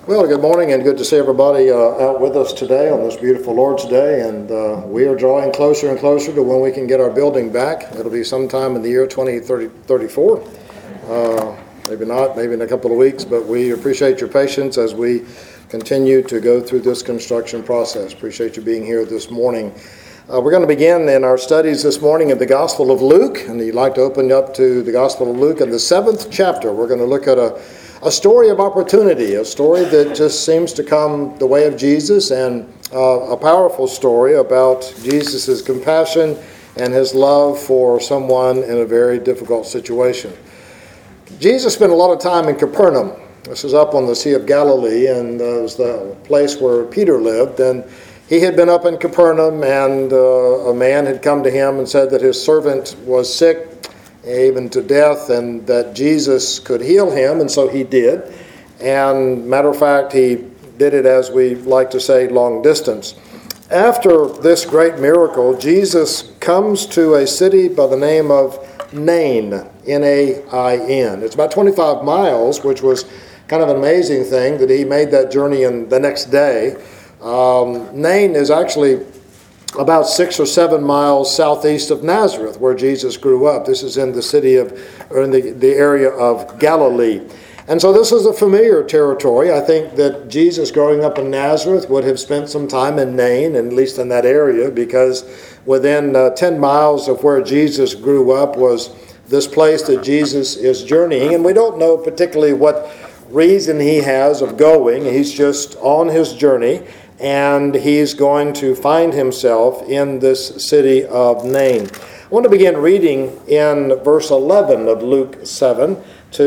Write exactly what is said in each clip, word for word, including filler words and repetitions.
Well, good morning and good to see everybody uh, out with us today on this beautiful Lord's Day. And uh, we are drawing closer and closer to when we can get our building back. It'll be sometime in the year twenty thirty-four. Uh, maybe not, maybe in a couple of weeks, but we appreciate your patience as we continue to go through this construction process. Appreciate you being here this morning. Uh, we're going to begin in our studies this morning in the Gospel of Luke, and you'd like to open up to the Gospel of Luke in the seventh chapter. We're going to look at a A story of opportunity, a story that just seems to come the way of Jesus, and uh, a powerful story about Jesus' compassion and his love for someone in a very difficult situation. Jesus spent a lot of time in Capernaum. This is up on the Sea of Galilee, and uh, it was the place where Peter lived. And he had been up in Capernaum, and uh, a man had come to him and said that his servant was sick, even to death, and that Jesus could heal him, and so he did. And matter of fact, he did it, as we like to say, long distance. After this great miracle, Jesus comes to a city by the name of Nain, N A I N. It's about twenty-five miles, which was kind of an amazing thing that he made that journey in the next day. Um, Nain is actually about six or seven miles southeast of Nazareth, where Jesus grew up. This is in the city of, or in the, the area of Galilee. And so this is a familiar territory. I think that Jesus growing up in Nazareth would have spent some time in Nain, at least in that area, because within uh, ten miles of where Jesus grew up was this place that Jesus is journeying. And we don't know particularly what reason he has of going. He's just on his journey, and he's going to find himself in this city of Nain. I want to begin reading in verse eleven of Luke seven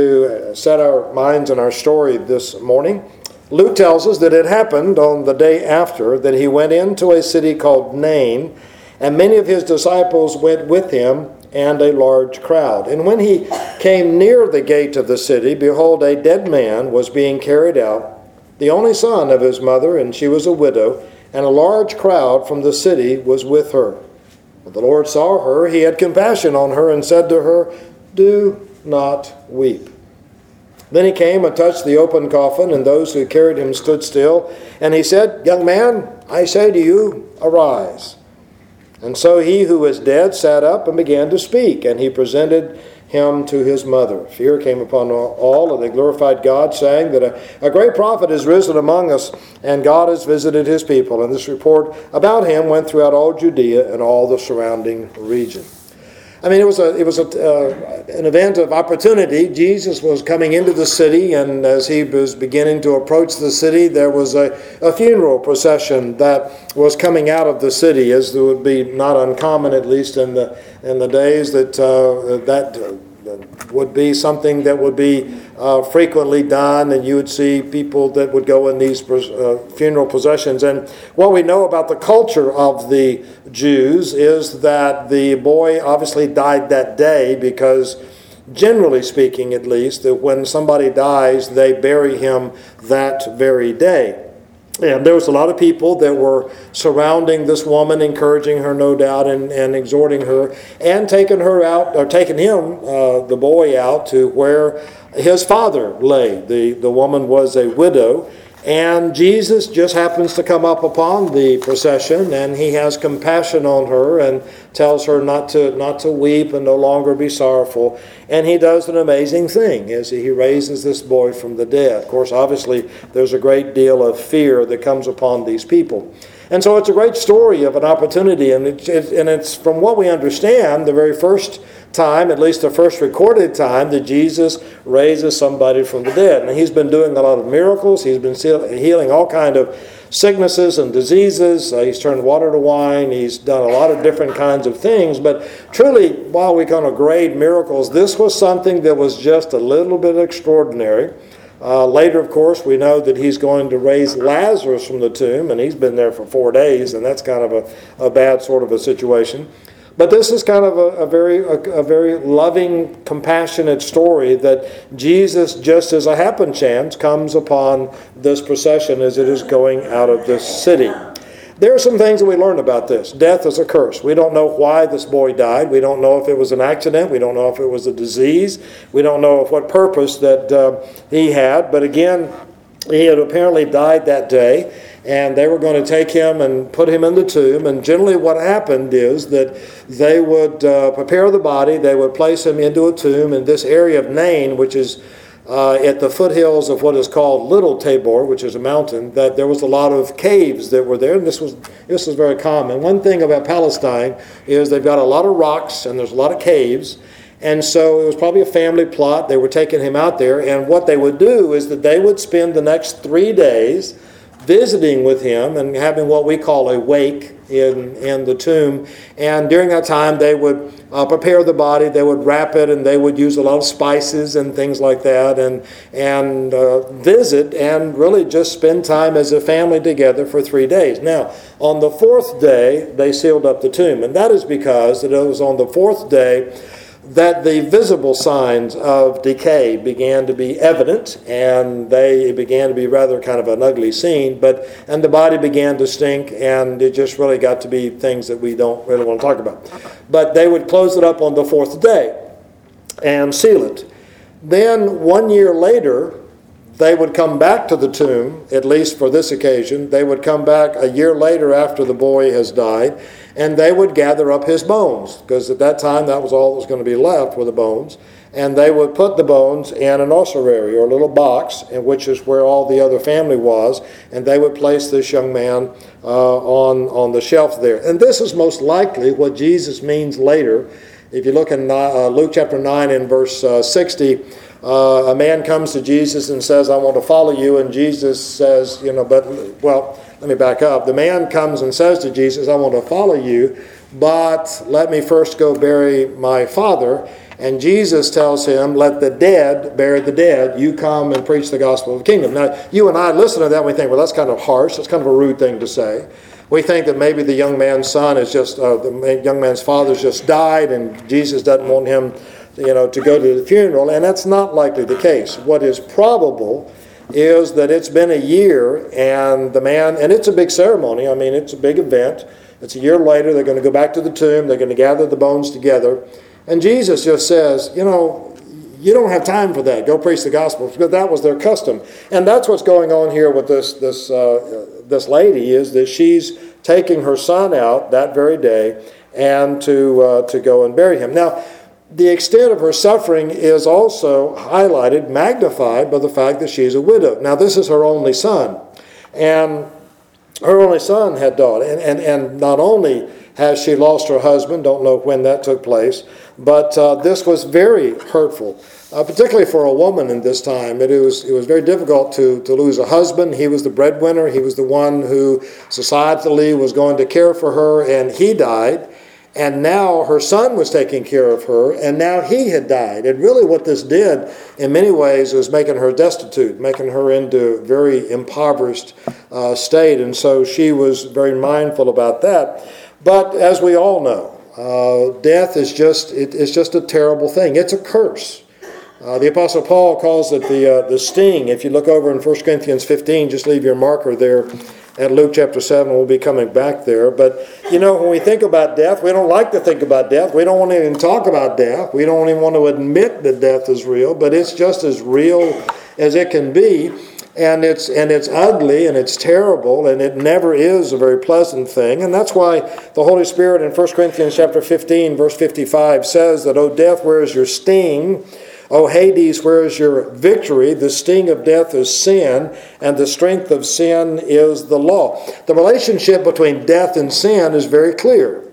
to set our minds on our story this morning. Luke tells us that it happened on the day after that he went into a city called Nain, and many of his disciples went with him, and a large crowd. And when he came near the gate of the city, behold, a dead man was being carried out, the only son of his mother, and she was a widow, and a large crowd from the city was with her. When the Lord saw her, he had compassion on her and said to her, "Do not weep." Then he came and touched the open coffin, and those who carried him stood still. And he said, "Young man, I say to you, arise." And so he who was dead sat up and began to speak, and he presented him to his mother. Fear came upon all, and they glorified God, saying that a, a great prophet is risen among us, and God has visited his people. And this report about him went throughout all Judea and all the surrounding region. I mean, it was a it was a, uh, an event of opportunity. Jesus was coming into the city, and as he was beginning to approach the city, there was a, a funeral procession that was coming out of the city, as it would be not uncommon, at least in the in the days that uh, that uh, would be something that would be uh, frequently done, and you would see people that would go in these uh, funeral processions. And what we know about the culture of the Jews is that the boy obviously died that day, because generally speaking, at least, that when somebody dies, they bury him that very day. And there was a lot of people that were surrounding this woman, encouraging her, no doubt, and, and exhorting her, and taking her out, or taking him, uh, the boy, out to where his father lay. The, the woman was a widow, and Jesus just happens to come up upon the procession, and he has compassion on her and tells her not to not to weep and no longer be sorrowful. And he does an amazing thing as he raises this boy from the dead. Of course, obviously, there's a great deal of fear that comes upon these people. And so it's a great story of an opportunity, and it's, it, and it's from what we understand, the very first time, at least the first recorded time, that Jesus raises somebody from the dead. And he's been doing a lot of miracles. He's been healing all kind of sicknesses and diseases. Uh, he's turned water to wine. He's done a lot of different kinds of things. But truly, while we kind of grade miracles, this was something that was just a little bit extraordinary. Uh, later, of course, we know that he's going to raise Lazarus from the tomb, and he's been there for four days, and that's kind of a, a bad sort of a situation. But this is kind of a, a very a, a very loving, compassionate story that Jesus, just as a happen chance, comes upon this procession as it is going out of this city. There are some things that we learn about this. Death is a curse. We don't know why this boy died. We don't know if it was an accident. We don't know if it was a disease. We don't know of what purpose that uh, he had. But again, he had apparently died that day, and they were going to take him and put him in the tomb. And generally what happened is that they would uh, prepare the body, they would place him into a tomb in this area of Nain, which is uh, at the foothills of what is called Little Tabor, which is a mountain, that there was a lot of caves that were there, and this was, this was very common. One thing about Palestine is they've got a lot of rocks, and there's a lot of caves. And so it was probably a family plot. They were taking him out there. And what they would do is that they would spend the next three days visiting with him and having what we call a wake in, in the tomb. And during that time, they would uh, prepare the body. They would wrap it, and they would use a lot of spices and things like that, and, and uh, visit and really just spend time as a family together for three days. Now, on the fourth day, they sealed up the tomb. And that is because it was on the fourth day that the visible signs of decay began to be evident, and they it began to be rather kind of an ugly scene, but and the body began to stink, and it just really got to be things that we don't really want to talk about. But they would close it up on the fourth day and seal it. Then one year later, they would come back to the tomb, at least for this occasion. They would come back a year later after the boy has died, and they would gather up his bones, because at that time that was all that was going to be left were the bones. And they would put the bones in an ossuary, or a little box, in which is where all the other family was, and they would place this young man uh, on, on the shelf there. And this is most likely what Jesus means later. If you look in uh, Luke chapter nine and verse uh, sixty, uh, a man comes to Jesus and says, I want to follow you, and Jesus says, you know, but, well, let me back up. The man comes and says to Jesus, I want to follow you, but let me first go bury my father. And Jesus tells him, let the dead bury the dead. You come and preach the gospel of the kingdom. Now, you and I listen to that and we think, well, that's kind of harsh. That's kind of a rude thing to say. We think that maybe the young man's son is just, uh, the young man's father's just died, and Jesus doesn't want him, you know, to go to the funeral. And that's not likely the case. What is probable is that it's been a year, and the man, and it's a big ceremony. I mean, it's a big event. It's a year later. They're going to go back to the tomb. They're going to gather the bones together. And Jesus just says, you know, you don't have time for that. Go preach the gospel, because that was their custom. And that's what's going on here with this this uh, this lady, is that she's taking her son out that very day and to uh, to go and bury him. Now, the extent of her suffering is also highlighted, magnified by the fact that she's a widow. Now, this is her only son. And her only son had died. And, and, and not only has she lost her husband, don't know when that took place, but uh, this was very hurtful, uh, particularly for a woman in this time. It was, it was very difficult to, to lose a husband. He was the breadwinner. He was the one who societally was going to care for her, and he died. And now her son was taking care of her, and now he had died. And really what this did, in many ways, was making her destitute, making her into a very impoverished uh, state. And so she was very mindful about that. But as we all know, uh, death is just it, it's just a terrible thing. It's a curse. Uh, the Apostle Paul calls it the uh, the sting. If you look over in First Corinthians fifteen, just leave your marker there at Luke chapter seven. We'll be coming back there. But, you know, when we think about death, we don't like to think about death. We don't want to even talk about death. We don't even want to admit that death is real, but it's just as real as it can be. And it's and it's ugly, and it's terrible, and it never is a very pleasant thing. And that's why the Holy Spirit in First Corinthians chapter fifteen, verse fifty-five says that, O death, where is your sting? O Hades, where is your victory? The sting of death is sin, and the strength of sin is the law. The relationship between death and sin is very clear.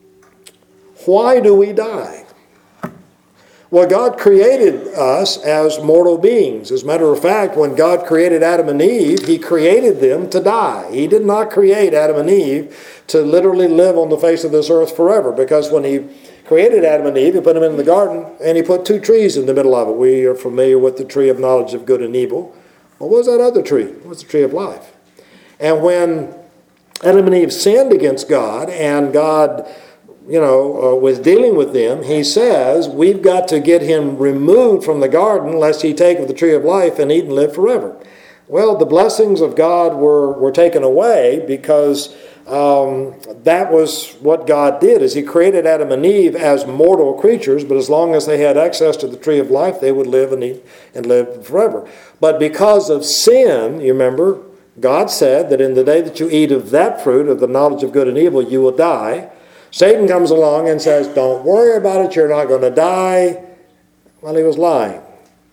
Why do we die? Well, God created us as mortal beings. As a matter of fact, when God created Adam and Eve, He created them to die. He did not create Adam and Eve to literally live on the face of this earth forever, because when He created Adam and Eve, He put them in the garden, and He put two trees in the middle of it. We are familiar with the tree of knowledge of good and evil. Well, what was that other tree? It was the tree of life. And when Adam and Eve sinned against God, and God you know, uh, was dealing with them, He says, we've got to get him removed from the garden lest he take of the tree of life and eat and live forever. Well, the blessings of God were, were taken away because um, that was what God did, is he created Adam and Eve as mortal creatures, but as long as they had access to the tree of life, they would live and eat and live forever. But because of sin, you remember, God said that in the day that you eat of that fruit, of the knowledge of good and evil, you will die. Satan comes along and says, don't worry about it, you're not going to die. Well, he was lying.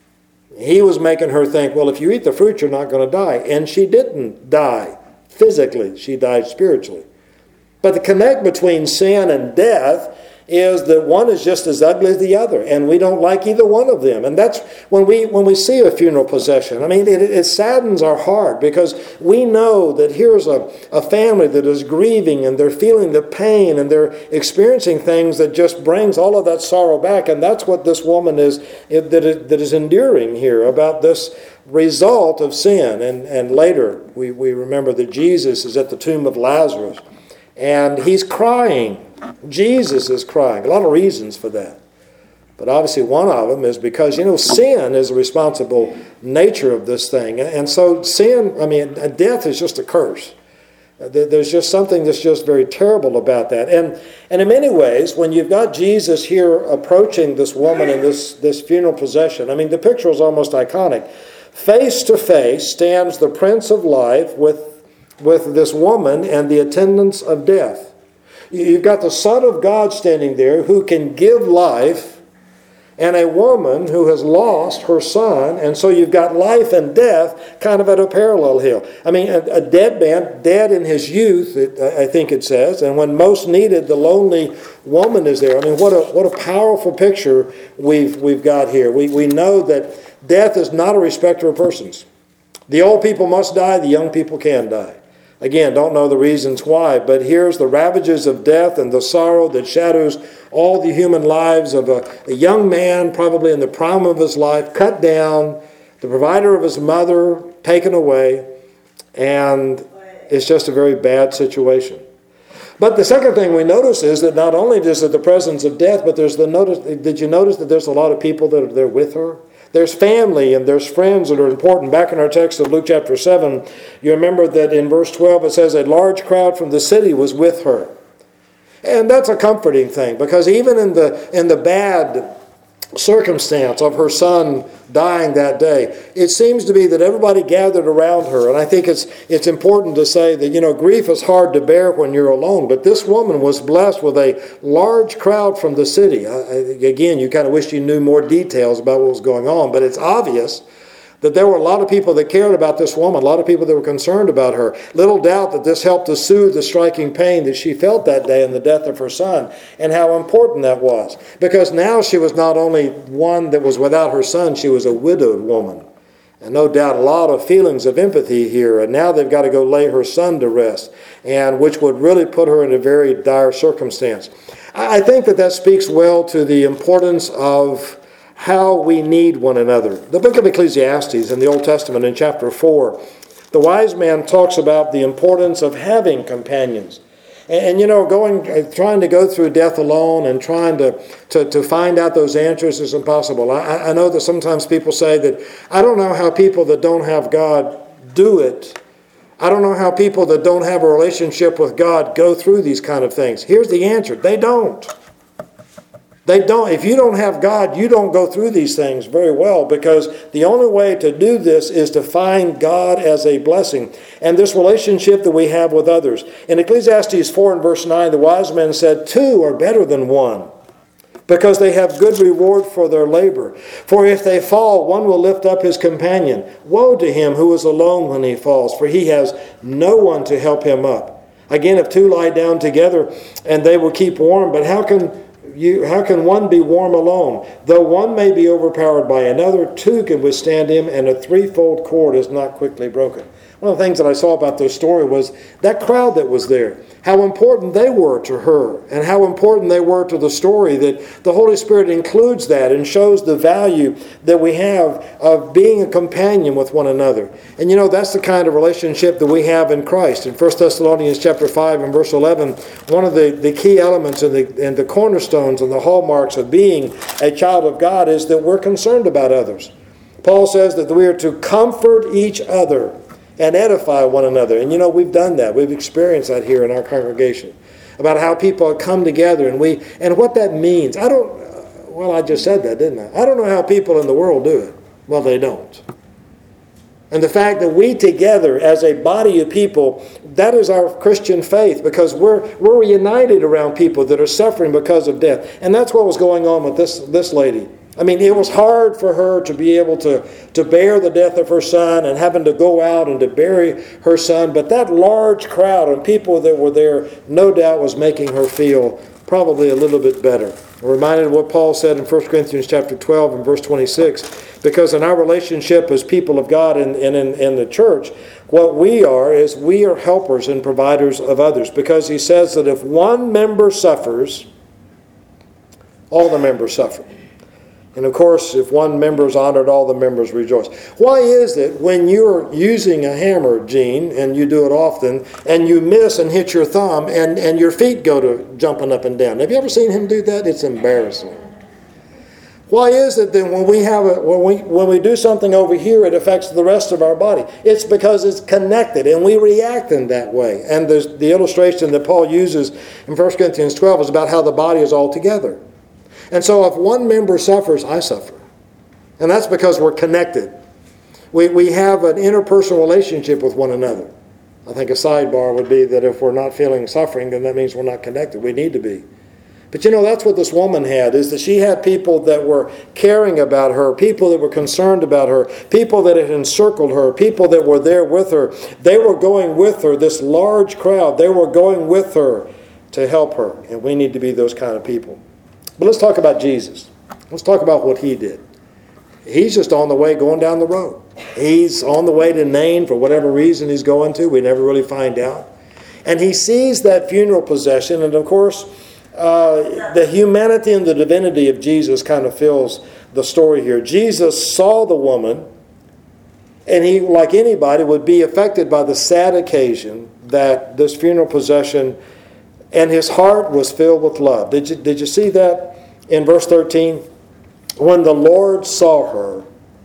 He was making her think, well, if you eat the fruit, you're not going to die. And she didn't die physically. She died spiritually. But the connect between sin and death is that one is just as ugly as the other, and we don't like either one of them. And that's when we when we see a funeral procession. I mean, it, it saddens our heart, because we know that here's a, a family that is grieving, and they're feeling the pain, and they're experiencing things that just brings all of that sorrow back. And that's what this woman is that is, that is enduring here, about this result of sin. And, and later we, we remember that Jesus is at the tomb of Lazarus, and he's crying. Jesus is crying. A lot of reasons for that. But obviously one of them is because, you know, sin is a responsible nature of this thing. And so sin, I mean, death is just a curse. There's just something that's just very terrible about that. And and in many ways, when you've got Jesus here approaching this woman in this, this funeral procession, I mean, the picture is almost iconic. Face to face stands the Prince of Life with, with this woman and the attendants of death. You've got the Son of God standing there who can give life, and a woman who has lost her son, and so you've got life and death kind of at a parallel hill. I mean, a, a dead man, dead in his youth, it, I think it says, and when most needed, the lonely woman is there. I mean, what a what a powerful picture we've we've got here. We we know that death is not a respecter of persons. The old people must die, the young people can die. Again, don't know the reasons why, but here's the ravages of death and the sorrow that shadows all the human lives of a, a young man, probably in the prime of his life, cut down, the provider of his mother taken away, and it's just a very bad situation. But the second thing we notice is that not only is it the presence of death, but there's the notice. Did you notice that there's a lot of people that are there with her? There's family and there's friends that are important. Back in our text of Luke chapter seven, you remember that in verse twelve it says, a large crowd from the city was with her. And that's a comforting thing, because even in the in the bad circumstance of her son dying that day, it seems to be that everybody gathered around her. And I think it's it's important to say that, you know, grief is hard to bear when you're alone, but this woman was blessed with a large crowd from the city. I, again, you kind of wish you knew more details about what was going on, but it's obvious that there were a lot of people that cared about this woman, a lot of people that were concerned about her. Little doubt that this helped to soothe the striking pain that she felt that day in the death of her son, and how important that was. Because now she was not only one that was without her son, she was a widowed woman. And no doubt a lot of feelings of empathy here, and now they've got to go lay her son to rest, and which would really put her in a very dire circumstance. I think that that speaks well to the importance of how we need one another. The book of Ecclesiastes in the Old Testament in chapter four, the wise man talks about the importance of having companions. And, and you know, going, trying to go through death alone and trying to, to, to find out those answers is impossible. I, I know that sometimes people say that, I don't know how people that don't have God do it. I don't know how people that don't have a relationship with God go through these kind of things. Here's the answer. They don't. They don't. If you don't have God, you don't go through these things very well, because the only way to do this is to find God as a blessing and this relationship that we have with others. In Ecclesiastes four and verse nine, the wise men said, two are better than one, because they have good reward for their labor. For if they fall, one will lift up his companion. Woe to him who is alone when he falls, for he has no one to help him up. Again, if two lie down together, and they will keep warm, but how can You, how can one be warm alone? Though one may be overpowered by another, two can withstand him, and a threefold cord is not quickly broken. One of the things that I saw about this story was that crowd that was there, how important they were to her, and how important they were to the story, that the Holy Spirit includes that and shows the value that we have of being a companion with one another. And you know, that's the kind of relationship that we have in Christ. In First Thessalonians chapter five and verse eleven, one of the, the key elements and the, and the cornerstones and the hallmarks of being a child of God is that we're concerned about others. Paul says that we are to comfort each other and edify one another. And you know, we've done that. We've experienced that here in our congregation, about how people come together and we, and what that means. I don't, well, I just said that, didn't I? I don't know how people in the world do it. Well, they don't. And the fact that we together as a body of people, that is our Christian faith, because we're we're united around people that are suffering because of death. And that's what was going on with this, this lady. I mean, it was hard for her to be able to, to bear the death of her son and having to go out and to bury her son. But that large crowd of people that were there, no doubt, was making her feel probably a little bit better. I'm reminded of what Paul said in First Corinthians chapter twelve and verse twenty-six. Because in our relationship as people of God and in, in, in the church, what we are is we are helpers and providers of others. Because he says that if one member suffers, all the members suffer. And of course, if one member is honored, all the members rejoice. Why is it when you're using a hammer, Gene, and you do it often, and you miss and hit your thumb, and, and your feet go to jumping up and down? Have you ever seen him do that? It's embarrassing. Why is it that when we have a, when we when we do something over here, it affects the rest of our body? It's because it's connected, and we react in that way. And there's the illustration that Paul uses in First Corinthians twelve is about how the body is all together. And so if one member suffers, I suffer. And that's because we're connected. We, we have an interpersonal relationship with one another. I think a sidebar would be that if we're not feeling suffering, then that means we're not connected. We need to be. But you know, that's what this woman had, is that she had people that were caring about her, people that were concerned about her, people that had encircled her, people that were there with her. They were going with her, this large crowd, they were going with her to help her. And we need to be those kind of people. But let's talk about Jesus. Let's talk about what he did. He's just on the way going down the road. He's on the way to Nain for whatever reason he's going to. We never really find out. And he sees that funeral procession, and of course, Uh, the humanity and the divinity of Jesus kind of fills the story here. Jesus saw the woman, and he, like anybody, would be affected by the sad occasion that this funeral procession, and his heart was filled with love. Did you, did you see that in verse thirteen? When the Lord saw her,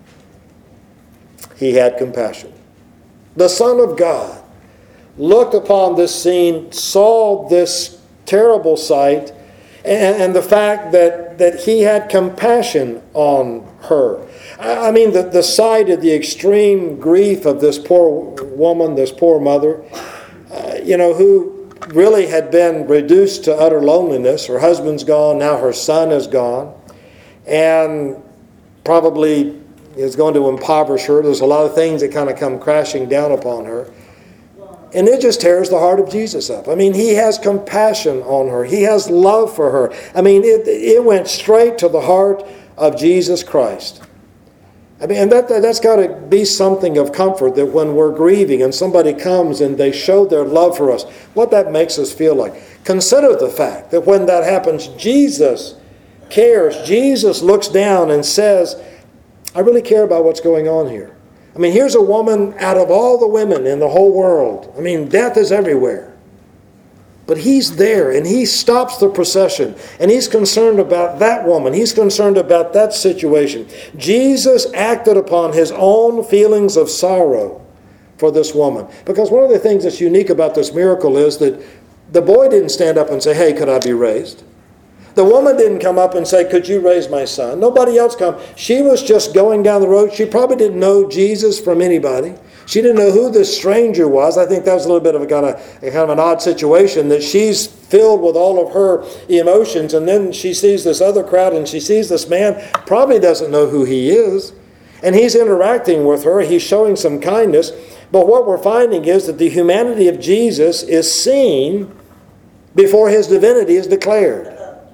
he had compassion. The Son of God looked upon this scene, saw this terrible sight, and, and the fact that, that he had compassion on her. I mean, the, the sight of the extreme grief of this poor woman, this poor mother, uh, you know, who really had been reduced to utter loneliness. Her husband's gone, now her son is gone, and probably is going to impoverish her. There's a lot of things that kind of come crashing down upon her. And it just tears the heart of Jesus up. I mean, he has compassion on her. He has love for her. I mean, it, it went straight to the heart of Jesus Christ. I mean, and that, that's got to be something of comfort, that when we're grieving and somebody comes and they show their love for us, what that makes us feel like. Consider the fact that when that happens, Jesus cares. Jesus looks down and says, I really care about what's going on here. I mean, here's a woman out of all the women in the whole world. I mean, death is everywhere. But he's there, and he stops the procession, and he's concerned about that woman. He's concerned about that situation. Jesus acted upon his own feelings of sorrow for this woman. Because one of the things that's unique about this miracle is that the boy didn't stand up and say, hey, could I be raised? The woman didn't come up and say, could you raise my son? Nobody else come. She was just going down the road. She probably didn't know Jesus from anybody. She didn't know who this stranger was. I think that was a little bit of a kind of, a kind of an odd situation, that she's filled with all of her emotions, and then she sees this other crowd, and she sees this man, probably doesn't know who he is. And he's interacting with her. He's showing some kindness. But what we're finding is that the humanity of Jesus is seen before his divinity is declared.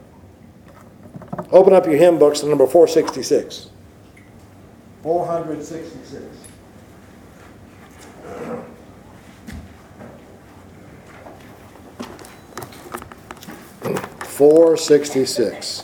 Open up your hymn books to number four sixty-six. four sixty-six. four sixty-six.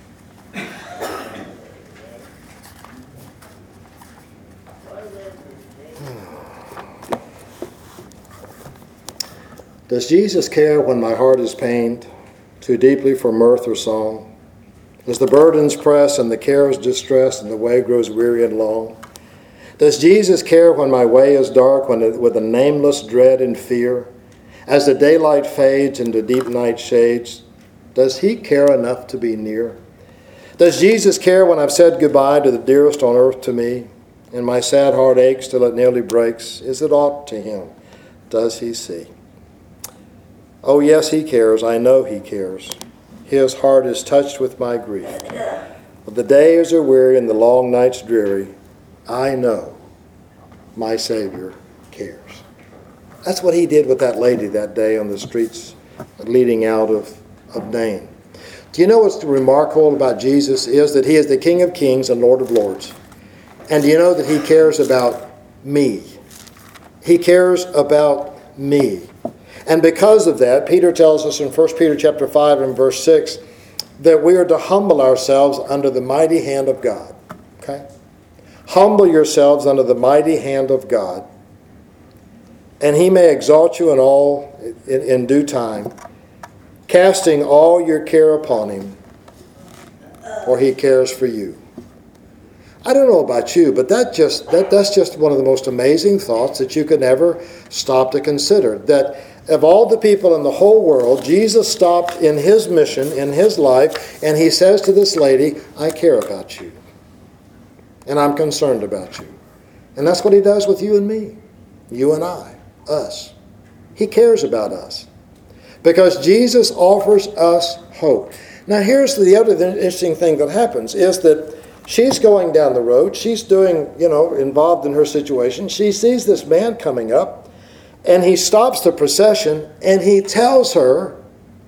Does Jesus care when my heart is pained too deeply for mirth or song? As the burdens press and the cares distress and the way grows weary and long? Does Jesus care when my way is dark, when it, with a nameless dread and fear? As the daylight fades into deep night shades, does he care enough to be near? Does Jesus care when I've said goodbye to the dearest on earth to me, and my sad heart aches till it nearly breaks? Is it aught to him? Does he see? Oh yes, he cares. I know he cares. His heart is touched with my grief. But the days are weary and the long nights dreary. I know my Savior cares. That's what he did with that lady that day on the streets leading out of, of Nain. Do you know what's remarkable about Jesus is that he is the King of Kings and Lord of Lords. And do you know that he cares about me? He cares about me. And because of that, Peter tells us in First Peter chapter five and verse six that we are to humble ourselves under the mighty hand of God. Okay? Humble yourselves under the mighty hand of God, and he may exalt you in all in, in due time, casting all your care upon him, for he cares for you. I don't know about you, but that just that, that's just one of the most amazing thoughts that you could ever stop to consider. That of all the people in the whole world, Jesus stopped in his mission, in his life, and he says to this lady, I care about you. And I'm concerned about you. And that's what he does with you and me. You and I. Us. He cares about us. Because Jesus offers us hope. Now here's the other interesting thing that happens is that she's going down the road. She's doing, you know, involved in her situation. She sees this man coming up. And he stops the procession and he tells her,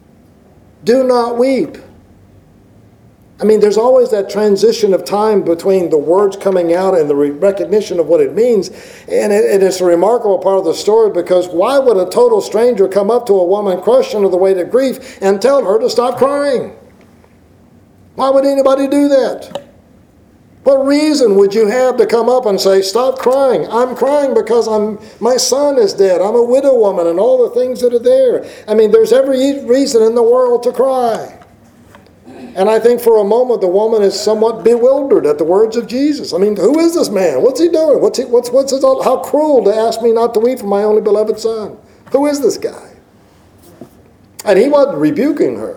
do not weep. I mean, there's always that transition of time between the words coming out and the recognition of what it means. And, it, and it's a remarkable part of the story because why would a total stranger come up to a woman crushed under the weight of grief and tell her to stop crying? Why would anybody do that? What reason would you have to come up and say, stop crying? I'm crying because I'm my son is dead. I'm a widow woman and all the things that are there. I mean, there's every reason in the world to cry. And I think for a moment the woman is somewhat bewildered at the words of Jesus. I mean, who is this man? What's he doing? What's he, what's, what's his, how cruel to ask me not to weep for my only beloved son. Who is this guy? And he wasn't rebuking her.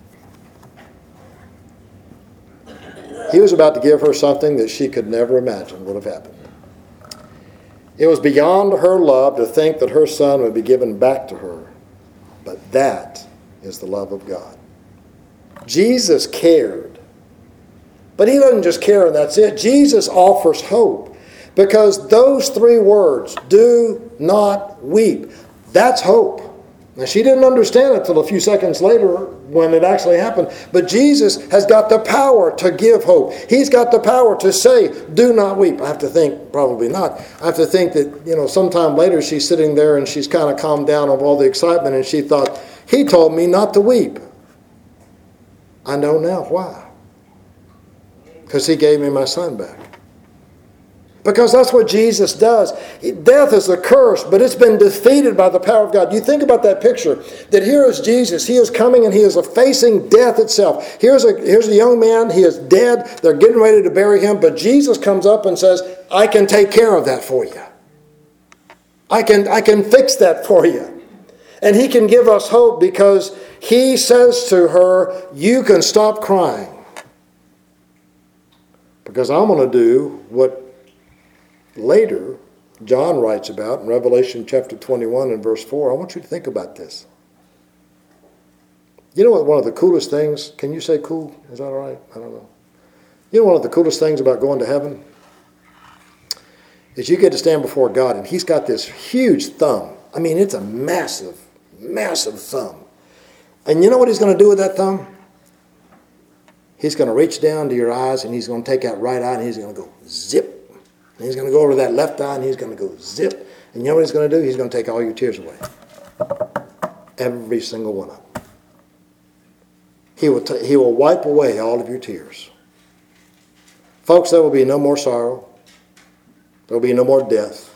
He was about to give her something that she could never imagine would have happened. It was beyond her love to think that her son would be given back to her. But that is the love of God. Jesus cared. But he doesn't just care and that's it. Jesus offers hope. Because those three words, do not weep, that's hope. Now, she didn't understand it until a few seconds later when it actually happened. But Jesus has got the power to give hope. He's got the power to say, do not weep. I have to think, probably not. I have to think that, you know, sometime later she's sitting there and she's kind of calmed down of all the excitement and she thought, he told me not to weep. I know now why. Because he gave me my son back. Because that's what Jesus does. Death is a curse, but it's been defeated by the power of God. You think about that picture, that here is Jesus. He is coming and he is facing death itself. Here's a, here's a young man. He is dead. They're getting ready to bury him. But Jesus comes up and says, I can take care of that for you. I can, I can fix that for you. And he can give us hope because he says to her, you can stop crying. Because I'm going to do what later John writes about in Revelation chapter twenty-one and verse four. I want you to think about this. You know what one of the coolest things, can you say cool? Is that all right? I don't know. You know one of the coolest things about going to heaven? Is you get to stand before God and he's got this huge thumb. I mean, it's a massive, massive thumb. And you know what he's going to do with that thumb? He's going to reach down to your eyes and he's going to take that right eye and he's going to go zip. And he's going to go over that left eye and he's going to go zip. And you know what he's going to do? He's going to take all your tears away. Every single one of them. He will, t- he will wipe away all of your tears. Folks, there will be no more sorrow. There will be no more death.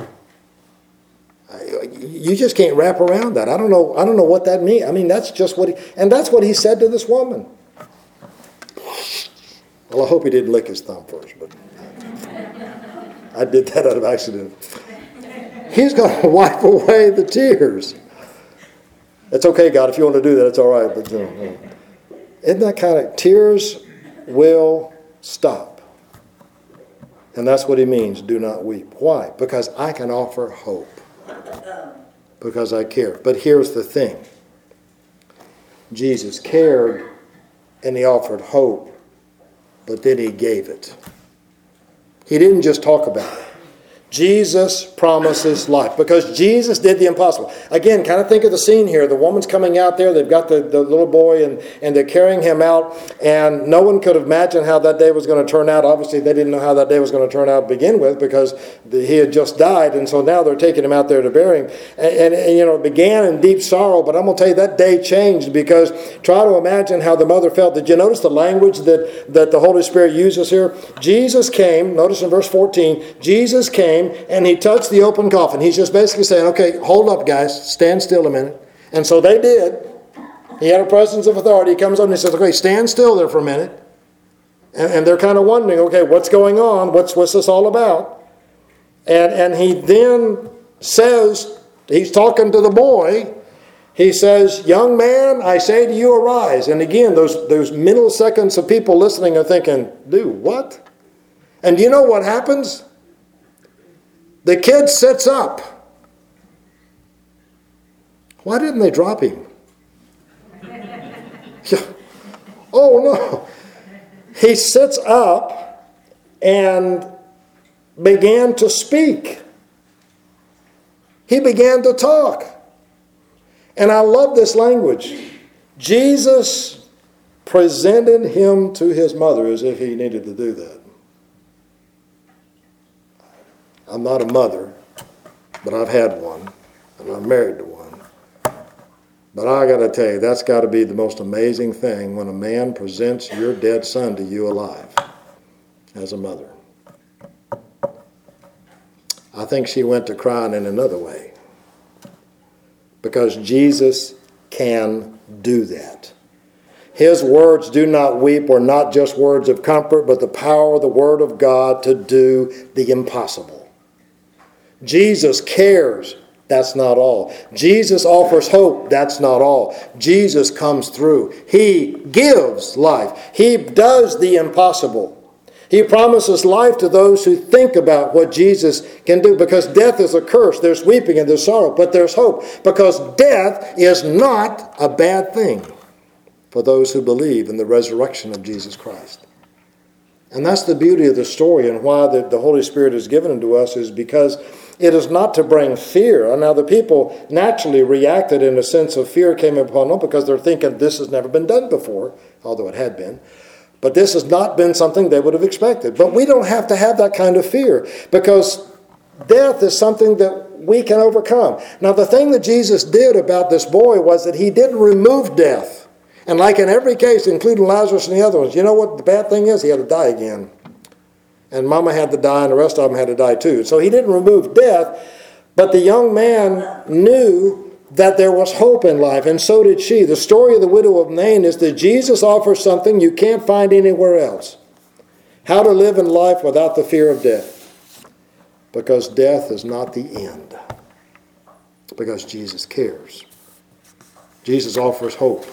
You just can't wrap around that. I don't know, I don't know what that means. I mean, that's just what he, and that's what he said to this woman. Well, I hope he didn't lick his thumb first, but I did that out of accident. He's going to wipe away the tears. It's okay, God, if you want to do that, it's all right. But no, no. Isn't that kind of, tears will stop. And that's what he means, do not weep. Why? Because I can offer hope. Because I care. But here's the thing. Jesus cared and he offered hope, but then he gave it. He didn't just talk about it. Jesus promises life because Jesus did the impossible. Again, kind of think of the scene here. The woman's coming out there. They've got the, the little boy and, and they're carrying him out. And no one could imagine how that day was going to turn out. Obviously, they didn't know how that day was going to turn out to begin with because the, he had just died. And so now they're taking him out there to bury him. And, and, and, you know, it began in deep sorrow. But I'm going to tell you, that day changed because try to imagine how the mother felt. Did you notice the language that, that the Holy Spirit uses here? Jesus came, notice in verse fourteen, Jesus came and he touched the open coffin. He's just basically saying, okay, hold up, guys. Stand still a minute. And so they did. He had a presence of authority. He comes up and he says, okay, stand still there for a minute. And, and they're kind of wondering, okay, what's going on? What's, what's this all about? And, and he then says, he's talking to the boy. He says, young man, I say to you, arise. And again, those, those milliseconds of people listening are thinking, dude, what? And do you know what happens? The kid sits up. Why didn't they drop him? Oh no. He sits up and began to speak. He began to talk. And I love this language. Jesus presented him to his mother as if he needed to do that. I'm not a mother, but I've had one, and I'm married to one. But I got to tell you, that's got to be the most amazing thing when a man presents your dead son to you alive as a mother. I think she went to crying in another way because Jesus can do that. His words, do not weep, were not just words of comfort, but the power of the Word of God to do the impossible. Jesus cares. That's not all. Jesus offers hope. That's not all. Jesus comes through. He gives life. He does the impossible. He promises life to those who think about what Jesus can do, because death is a curse. There's weeping and there's sorrow, but there's hope, because death is not a bad thing for those who believe in the resurrection of Jesus Christ. And that's the beauty of the story, and why the, the Holy Spirit is given to us is because it is not to bring fear. Now, the people naturally reacted in a sense of fear came upon them because they're thinking this has never been done before, although it had been. But this has not been something they would have expected. But we don't have to have that kind of fear because death is something that we can overcome. Now, the thing that Jesus did about this boy was that he didn't remove death. And like in every case, including Lazarus and the other ones, you know what the bad thing is? He had to die again. And Mama had to die, and the rest of them had to die too. So he didn't remove death, but the young man knew that there was hope in life, and so did she. The story of the widow of Nain is that Jesus offers something you can't find anywhere else. How to live in life without the fear of death. Because death is not the end. Because Jesus cares. Jesus offers hope.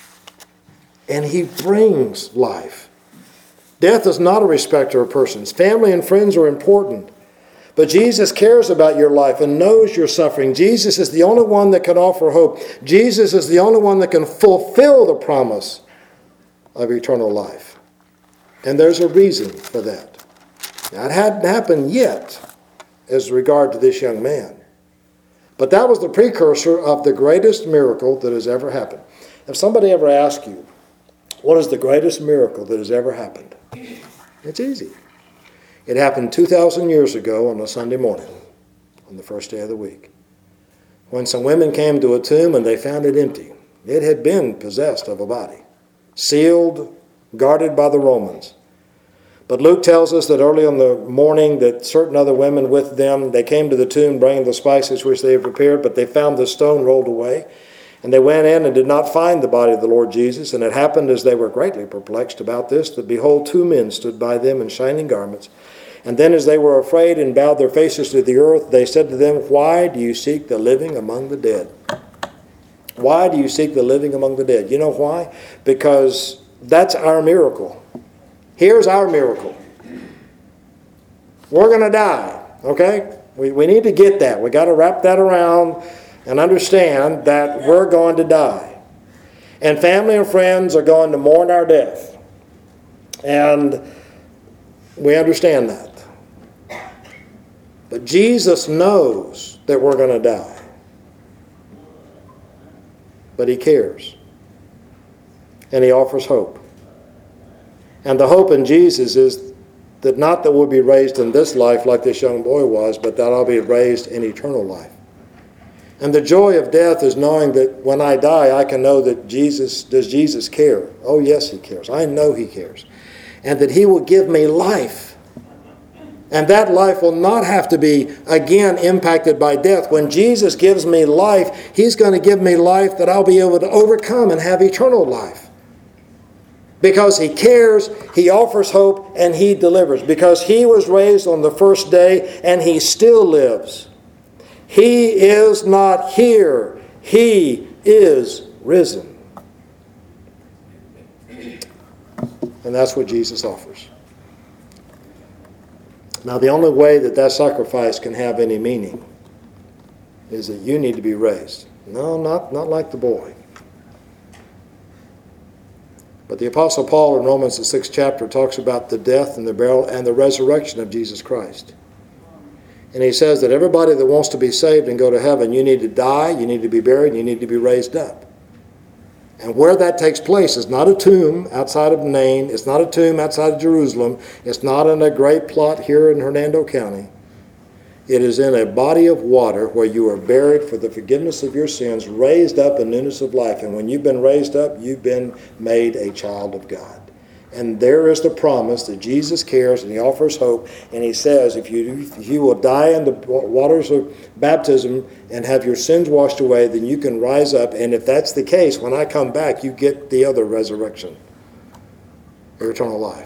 And he brings life. Death is not a respecter of persons. Family and friends are important. But Jesus cares about your life and knows your suffering. Jesus is the only one that can offer hope. Jesus is the only one that can fulfill the promise of eternal life. And there's a reason for that. Now, it hadn't happened yet as regard to this young man. But that was the precursor of the greatest miracle that has ever happened. If somebody ever asks you, what is the greatest miracle that has ever happened? It's easy. It happened two thousand years ago on a Sunday morning, on the first day of the week, when some women came to a tomb and they found it empty. It had been possessed of a body, sealed, guarded by the Romans. But Luke tells us that early on the morning that certain other women with them, they came to the tomb bringing the spices which they had prepared, but they found the stone rolled away. And they went in and did not find the body of the Lord Jesus. And it happened as they were greatly perplexed about this, that behold, two men stood by them in shining garments, And then as they were afraid and bowed their faces to the earth, they said to them, why do you seek the living among the dead? Why do you seek the living among the dead? You know why? Because that's our miracle. Here's our miracle. We're going to die, okay? We, we need to get that. We got to wrap that around and understand that we're going to die. And family and friends are going to mourn our death. And we understand that. But Jesus knows that we're going to die. But He cares. And He offers hope. And the hope in Jesus is that not that we'll be raised in this life like this young boy was, but that I'll be raised in eternal life. And the joy of death is knowing that when I die, I can know that Jesus, does Jesus care? Oh yes, He cares. I know He cares. And that He will give me life. And that life will not have to be, again, impacted by death. When Jesus gives me life, He's going to give me life that I'll be able to overcome and have eternal life. Because He cares, He offers hope, and He delivers. Because He was raised on the first day, and He still lives. He is not here. He is risen. And that's what Jesus offers. Now, the only way that that sacrifice can have any meaning is that you need to be raised. No, not, not like the boy. But the Apostle Paul in Romans, the sixth chapter, talks about the death and the burial and the resurrection of Jesus Christ. And he says that everybody that wants to be saved and go to heaven, you need to die, you need to be buried, you need to be raised up. And where that takes place is not a tomb outside of Nain. It's not a tomb outside of Jerusalem. It's not in a great plot here in Hernando County. It is in a body of water where you are buried for the forgiveness of your sins, raised up in newness of life. And when you've been raised up, you've been made a child of God. And there is the promise that Jesus cares and He offers hope. And He says, if you, if you will die in the waters of baptism and have your sins washed away, then you can rise up. And if that's the case, when I come back, you get the other resurrection, your eternal life.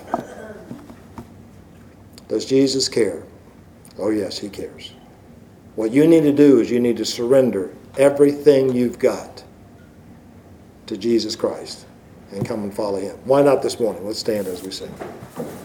Does Jesus care? Oh yes, He cares. What you need to do is you need to surrender everything you've got to Jesus Christ and come and follow Him. Why not this morning? Let's stand as we sing.